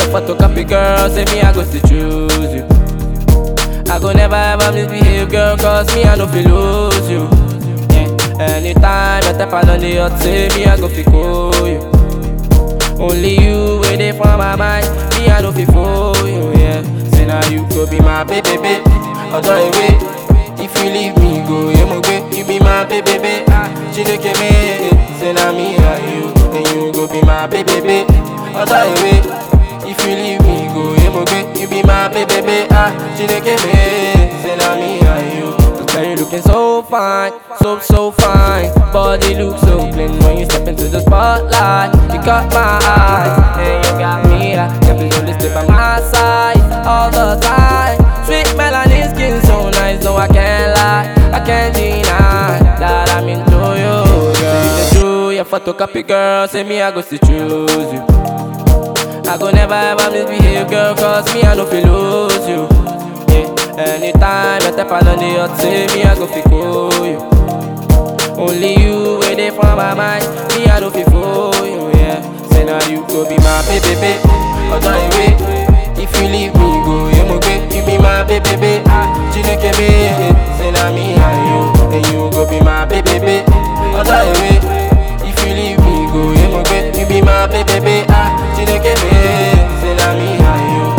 photocopy, girl, say me I go to choose you. I go never ever misbehave, girl, cause me I no feel lose you. Yeah. Anytime I step out on the hot, say me I go fi call you. Only you waiting for my mind, me I no fi for you, yeah. Say now you go be my baby, although away. If you leave me, go, you mo go, you be my baby, she look at me, say now me and you go be my baby, although away. If you leave me, go, you mo go, you be my baby, she look at me, say now me and you. Girl, you looking so fine, so fine. Body looks so clean when you step into the spotlight. You caught my eyes, and you got me like can't be only stay by my side all the time. Sweet melanin skin so nice, no I can't lie, I can't deny that I'm into you, girl. You do your photocopy, girl, say me I go to choose you. I go never ever misbehave, girl, cause me I no feel lose you. Anytime I step out on the hot, say me I go fi call you. Only you waiting for my mind, me I no fi for you, yeah. Say now you go be my baby, although away. If you leave me, go, you mo go, you be my baby, she look at me, say now me and you go be my baby, although away. If you leave me, go, you mo go, you be my baby, she look at me, say now me and you.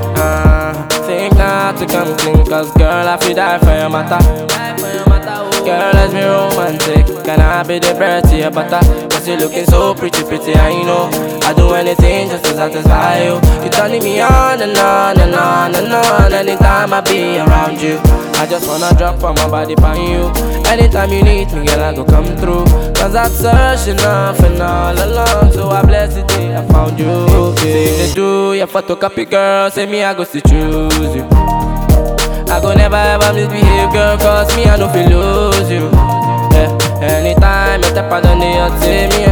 Think not to come clean, cause girl I feel die for your matter. Girl, let's be romantic, can I be the bread to your butter? Cause you're looking so pretty, I know I do anything just to satisfy you. You're turning me on and on and on and on. Anytime I be around you, I just wanna drop on my body by you. Anytime you need me, girl, I go come through. Cause I'm searching off and all along, so I bless the day I found you. Say they do your photocopy, girl, say me I go to choose you. I go never ever misbehave, girl, cause me I no feel lose you, yeah. Anytime I step out on the hot, say me